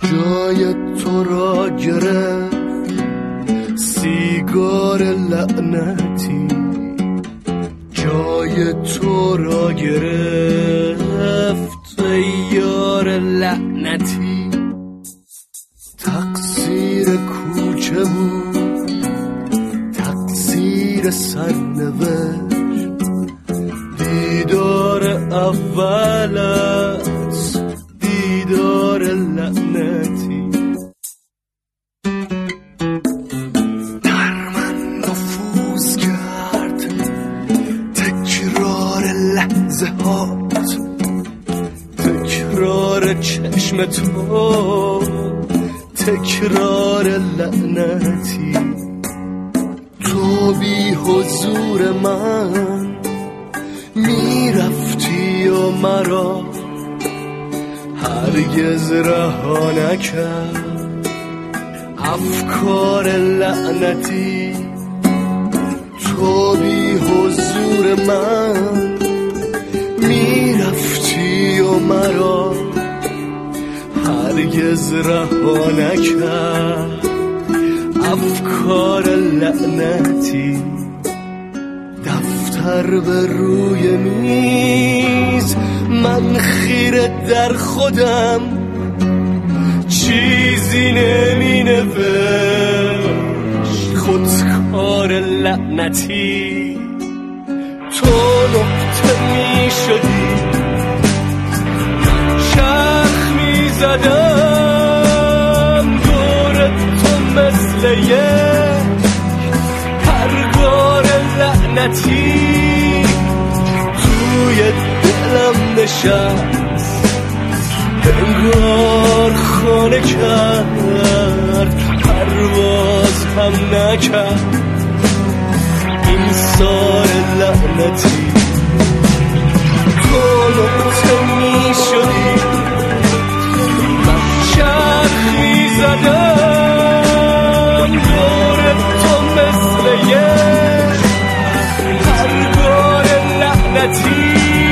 جای تو را گرفت سیگار لعنتی، جای تو را گرفت ای یار لعنتی. تقصیر کوچه بود، تقصیر سرنوشت، دیدار اولت دیدار لعنتی. در من نفوذ کرد تکرار لحظه هات، تکرار چشم تو، تکرار لعنتی. تو بی حضور من میرفتی و مرا هرگز رها نکرد افکار لعنتی. تو بی حضور من میرفتی و مرا هرگز رها نکرد افکار لعنتی. دفتر به روی میز، من خیره در خودم، چیزی نمی نوشت خودکار لعنتی. تو نقطه می شدی، چرخ می زدم دور تو مثل یک پرگار لعنتی. توی دلم نشست، انگار خانه کرد، پرواز هم نکرد این سار لعنتی. تو نقطه می شدی، من چرخ می زدم دور تو مثل یک پرگار لعنتی.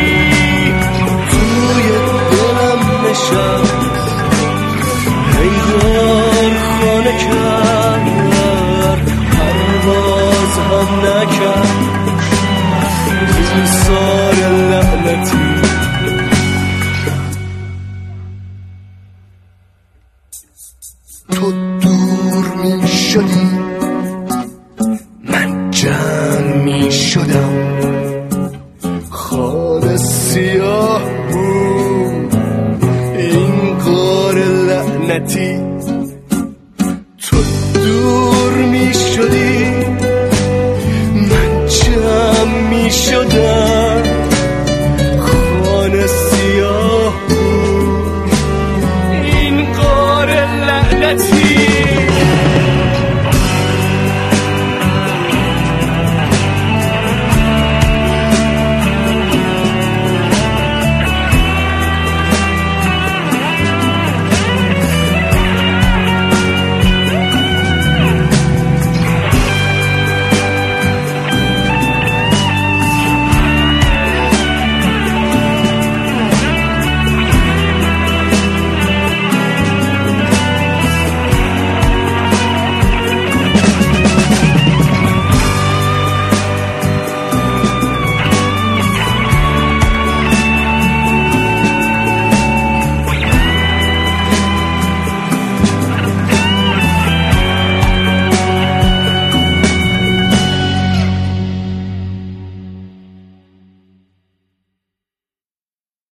توی دلم نشست، انگار خانه کرد، پرواز هم نکرد این سار لعنتی. تو دور می شدی، من جمع می شدم، خانه سیاه بود این غار لعنتی. تو دور می شدی، من جمع می شدم،